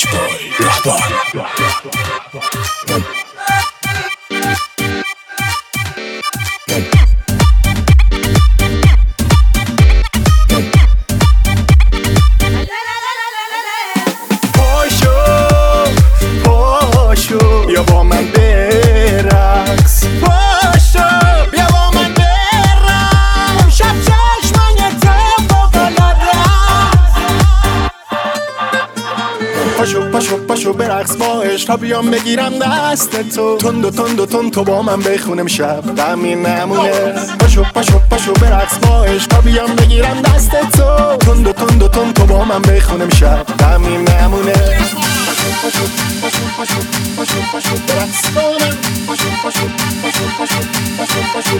ستایل رهبر. پاشو بیا با من برقص، پاشو بیا با من برقص، شب چشمای تو فوق‌العاده است. پاشو برقص با عشق، بیام بگیرم دست تو، تند و تند و تند تو با من بخونم شب غمین نمونه. پاشو برقص با عشق، بیام بگیرم دست تو، تند و تند و تند تو با من بخونم شب غمین نمونه. پاشو برقص با من، پاشو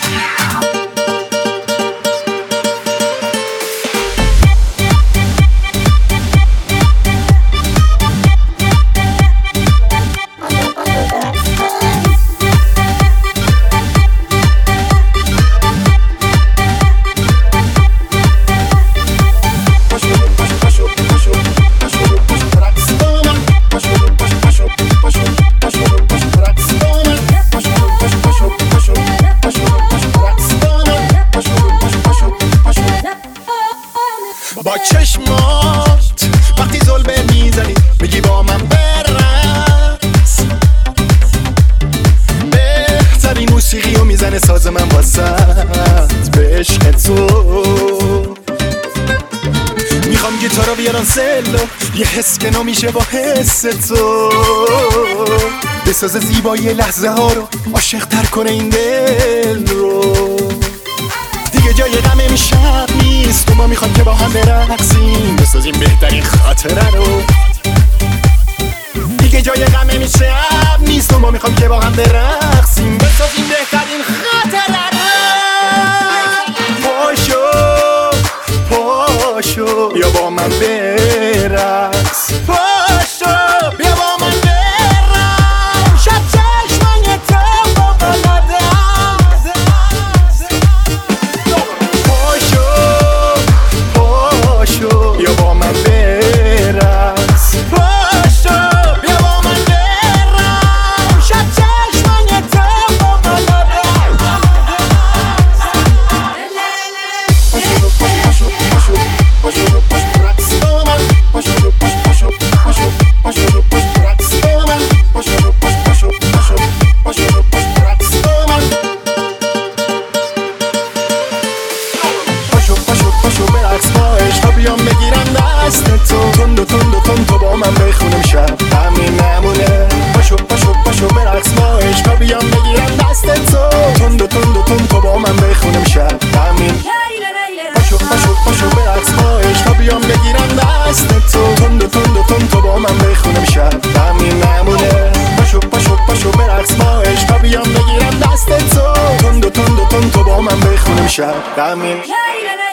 با چشمات وقتی زلبه میزنی میگی با من برقص، بهترین موسیقی رو میزنه ساز من واسط به عشق تو. میخوام گیتارو بیارم سلو، یه حس که نمیشه با حس تو، بساز زیبایی لحظه ها رو عاشق تر کنه این دل رو. دیگه جای غم امشب نیست و ما میخوام که با هم برقصیم، بسازیم بهترین خاطره رو. دیگه جای غم امشب نیست و ما میخوام که با هم برقصیم، بسازیم بهترین خاطره رو. پاشو بیا با من برقص، پاشو بیا با من برقص، شب چشمای تو فوق‌العاده است. پاشو بیا با من برقص، پاشو بیا با من برقص، شب چشمای تو فوق‌العاده بیام بگیرم دست تو، تند و تند و تند تو با من بخونم شب همین نمونه. پاشو برقص با عشق، بیام بگیرم دست تو، تند و تند و تند تو با من بخونم شب همین. پاشو برقص با عشق، بیام بگیرم دست تو، تند و تند و تند تو با من بخونم شب همین نمونه. پاشو برقص با عشق، بیام بگیرم دست تو، تند و تند و تند تو با من بخونم شب همین.